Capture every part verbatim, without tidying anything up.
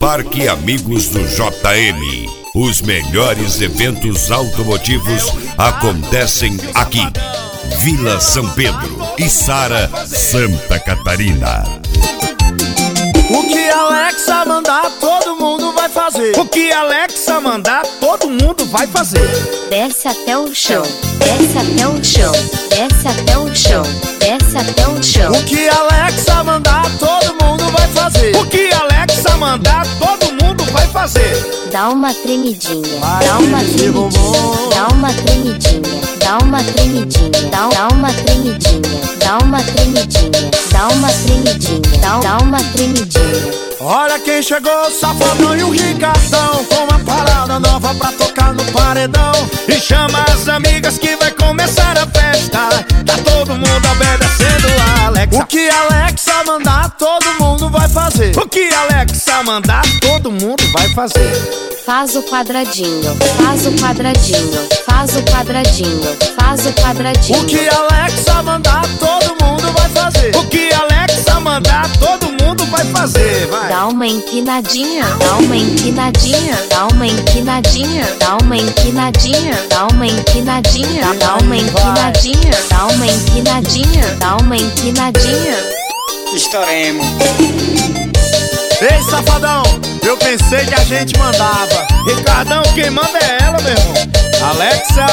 Parque Amigos do J M. Os melhores eventos automotivos acontecem aqui. Vila São Pedro, Içara, Santa Catarina. O que a Alexa mandar, todo mundo vai fazer. O que a Alexa mandar, todo mundo vai fazer. Desce até o chão, desce até o chão, desce até o chão, desce até o chão. O que a Alexa mandar, todo mundo vai fazer. O que a Alexa mandar, todo mundo vai fazer. Dá uma tremidinha, dá uma tremidinha, dá uma tremidinha, dá uma tremidinha, dá, dá uma tremidinha, dá uma tremidinha, dá uma tremidinha, dá, dá uma tremidinha. Olha quem chegou, Safadão e o Ricardão, com uma parada nova pra tocar no paredão. E chama as amigas que vai começar a festa. Tá todo mundo obedecendo a Alexa. O que a Alexa mandar, todo mundo vai fazer. O que a Alexa mandar, todo mundo vai fazer. Faz o quadradinho, faz o quadradinho, faz o quadradinho, faz o quadradinho. O que a Alexa mandar, todo mundo vai fazer. O que a Alexa mandar, todo mundo vai fazer. Vai. Dá uma empinadinha, dá uma empinadinha, dá uma empinadinha, dá uma empinadinha, dá uma empinadinha, dá uma empinadinha, dá uma empinadinha, dá uma empinadinha. Estouremos. Ei, Safadão, eu pensei que a gente mandava. Ricardão, quem manda é ela, meu irmão. Alexa.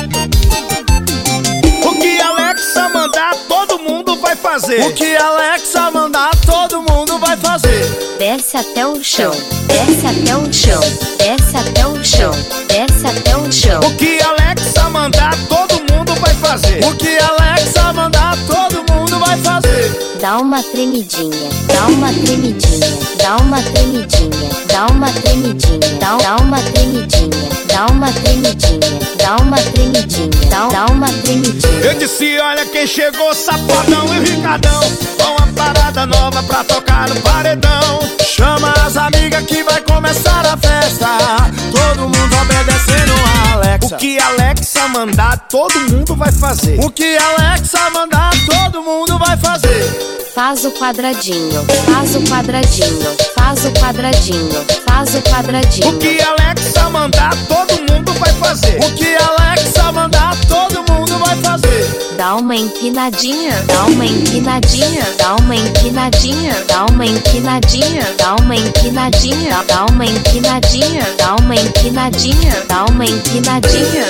O que a Alexa mandar, todo mundo vai fazer. O que a Alexa mandar, todo mundo vai fazer. Desce até o chão, desce até o chão, desce até o chão, desce até o chão. O que a Alexa mandar, todo mundo vai fazer. O que a Alexa mandar, todo mundo vai fazer. Dá uma tremidinha, dá uma tremidinha, dá uma tremidinha, dá uma tremidinha, dá, dá uma tremidinha, dá uma tremidinha, dá uma tremidinha, dá, dá uma tremidinha. Eu disse, olha quem chegou, Safadão e o Ricardão, com uma parada nova pra tocar no paredão. Chama as amigas que vai começar a festa. Todo mundo obedecendo a Alexa. O que a Alexa mandar, todo mundo vai fazer. O que a Alexa mandar, todo mundo vai fazer. Faz o quadradinho, faz o quadradinho, faz o quadradinho, faz o quadradinho. O que a Alexa mandar, todo mundo vai fazer. O que a Alexa mandar, todo mundo vai fazer. Dá uma empinadinha, dá uma empinadinha, dá uma empinadinha, dá uma empinadinha, dá uma empinadinha, dá uma empinadinha, dá uma empinadinha, dá uma empinadinha.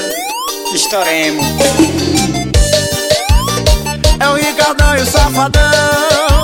Estouremos. É o Ricardão e o Safadão.